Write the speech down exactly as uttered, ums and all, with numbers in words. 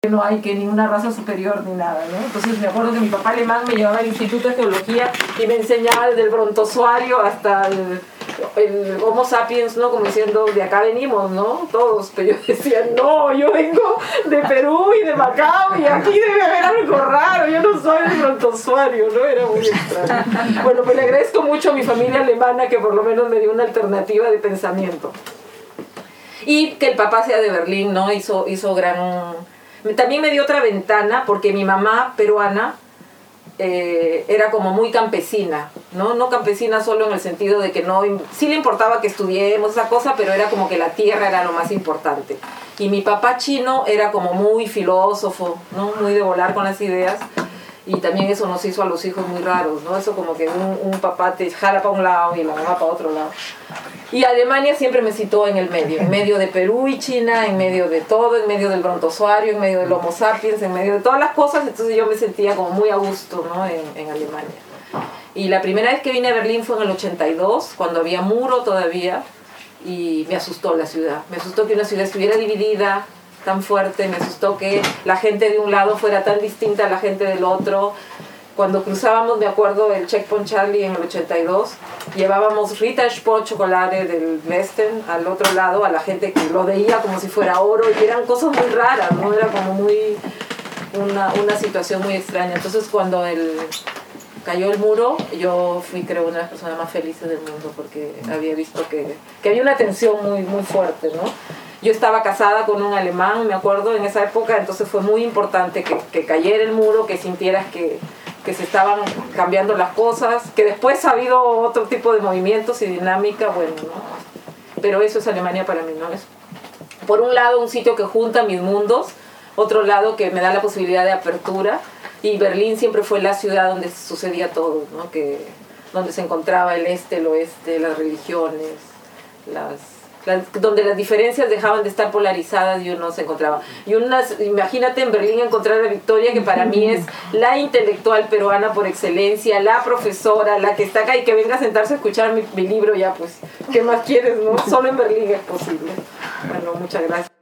no hay que ninguna raza superior ni nada, ¿no? Entonces me acuerdo que mi papá alemán me llevaba al Instituto de Geología y me enseñaba desde el brontozoario hasta el, el Homo sapiens, ¿no? Como diciendo, de acá venimos, ¿no? Todos. Pero yo decía, no, yo vengo de Perú y de Macao y aquí debe haber algo raro, yo no soy el brontozoario, ¿no? Era muy extraño. Bueno, pues le agradezco mucho a mi familia alemana que por lo menos me dio una alternativa de pensamiento. Y que el papá sea de Berlín, ¿no? Hizo, hizo gran... También me dio otra ventana porque mi mamá peruana eh, era como muy campesina, ¿no? No campesina solo en el sentido de que no, sí le importaba que estudiemos esa cosa, pero era como que la tierra era lo más importante. Y mi papá chino era como muy filósofo, ¿no? Muy de volar con las ideas. Y también eso nos hizo a los hijos muy raros, ¿no? Eso como que un, un papá te jala para un lado y la mamá para otro lado. Y Alemania siempre me citó en el medio, en medio de Perú y China, en medio de todo, en medio del brontozoario, en medio del Homo sapiens, en medio de todas las cosas. Entonces yo me sentía como muy a gusto, ¿no? en, en Alemania. Y la primera vez que vine a Berlín fue en el ochenta y dos, cuando había muro todavía, y me asustó la ciudad. Me asustó que una ciudad estuviera dividida tan fuerte, me asustó que la gente de un lado fuera tan distinta a la gente del otro. Cuando cruzábamos, me acuerdo, el Checkpoint Charlie en el ochenta y dos, llevábamos Ritter Sport chocolate del Westen al otro lado, a la gente que lo veía como si fuera oro, y eran cosas muy raras, ¿no? Era como muy una, una situación muy extraña. Entonces cuando el, cayó el muro, yo fui, creo, una de las personas más felices del mundo, porque había visto que, que había una tensión muy, muy fuerte, ¿no? Yo estaba casada con un alemán, me acuerdo, en esa época, entonces fue muy importante que, que cayera el muro, que sintieras que, que se estaban cambiando las cosas, que después ha habido otro tipo de movimientos y dinámica, bueno, ¿no? Pero eso es Alemania para mí, ¿no? Es, por un lado, un sitio que junta mis mundos, otro lado que me da la posibilidad de apertura, y Berlín siempre fue la ciudad donde sucedía todo, ¿no? Que, donde se encontraba el este, el oeste, las religiones, las... Las, donde las diferencias dejaban de estar polarizadas y uno se encontraba. Y unas, imagínate en Berlín encontrar a Victoria, que para mí es la intelectual peruana por excelencia, la profesora, la que está acá, y que venga a sentarse a escuchar mi, mi libro, ya pues, ¿qué más quieres, no? Solo en Berlín es posible. Bueno, muchas gracias.